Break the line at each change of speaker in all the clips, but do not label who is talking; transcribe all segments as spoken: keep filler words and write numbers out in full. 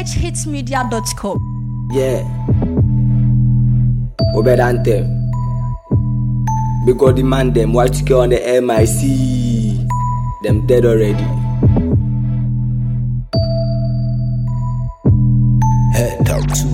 h hits media dot com.
Yeah. Obedante. Because the man them watch to go on the M I C. Them dead already. Head talk too.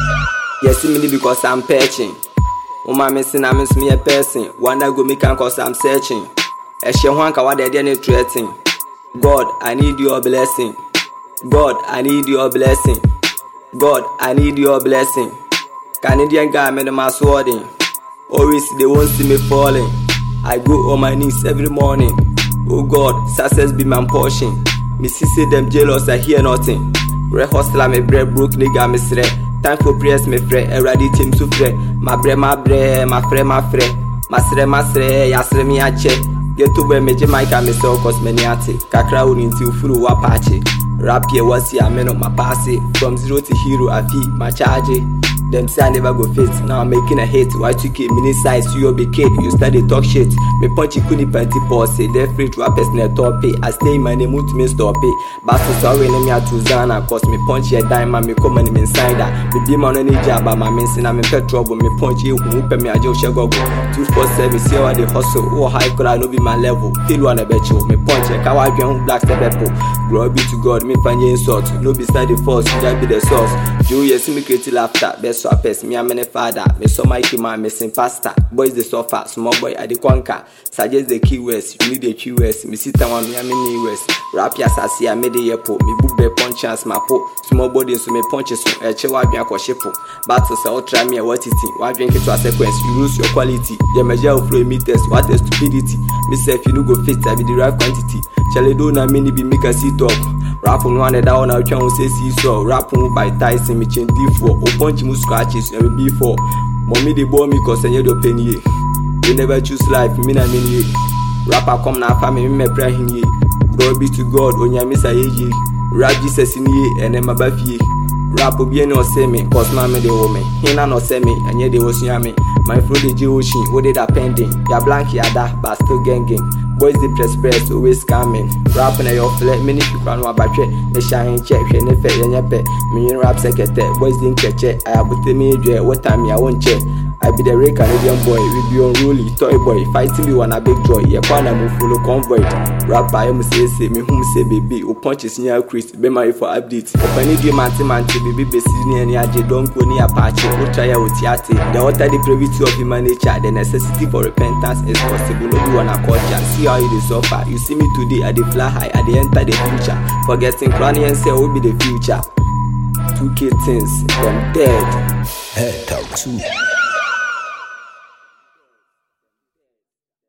Yes, me because I'm perching. Uma missing, I miss me a person. One day go me can cause I'm searching. A she one ka what they didn't threaten. God, I need your blessing. God, I need your blessing. God, I need your blessing. Canadian guy made my swording. Always they won't see me falling. I go on my knees every morning. Oh God, success be my portion. Me see say them jealous, I hear nothing. Red hustler me bread broke nigga me sre. Time for prayers me fre. Everybody team to fre. My bread, my bread, my fre, my fre. My sre, my sre, yasre me a check. Get to where me Jamaica me so cause many ate. Kakra uninti ufuru wapache. Rap here was here, men on my passe. From zero to hero, I feel my charge. Them say I never go fit. Now I'm making a hit. Y two K mini size, you be kid. You study talk shit. Me punchy kuni panty pause. They're free to rappers near top pay. I stay in my name with me stop it. Basso sorry name ya to Zana. Cause me punch a diamond, me come and me inside that. Me be man on any job, but my men say I'm in pet trouble. Me punch you who pay me a joke shago. Two four seven, see how they hustle. Oh high could I no be my level. Feel one a bet you. Me punch a kawaii who black step apple. Glory be to God, me find you insult. No beside the force, you just be the source. You yes me create laughter. Best swappers, me and my father. Me so my key man, missing pasta. Boys the suffer, small boy at the conquer. Suggest the key words, you need the key words. Me sit down me and me knee words. Rap ya sasi, I made the airport. Me book the punch chance my po. Small body so me punches so a chewa bien ko shepo. Battles I try me what it is. Why drink it to a sequence, you lose your quality. The measure of flow meters, what a stupidity. Me say if you no go fit, I be the right quantity. Chale do na mini be make a sit up. Rap on one that one I can't say see so. Rap on by Tyson, me change D four. O punch mu scratches, and B four. Mommy they bore me cause I need your penny. You never choose life, me na mini. Rapper come na family, me pray him ye. Glory be to God, on ya miss a ye. Rap Jesus in ye, and then my baffy. Rap will be no say me, cause mammy they owe me. He na no say me, and yet they was yammy. My fruit the Jewishin, what did that pending? Ya blank ya da, but still ganging. Boys the press press, always coming. Rapping at your flat, many people know about it. The shine check, and if it any pet, me rap secretary. Boys didn't catch it. I have put me a what time I won't check. I be the real Canadian boy, we be unruly, toy boy, fighting me one a big joy. Ya corner move full of convoy. Rap I am say say me whom say baby, who punches near Chris, be my for updates. If I need you man to man to baby basically any aje don't go near Apache, or try out theatre. The water the brevity of human nature, the necessity for repentance is possible. No one a culture. See how you suffer. You see me today at the fly high, at the enter the future. Forgetting cranny and say will be the future. Two K things, them dead.
Head talk too.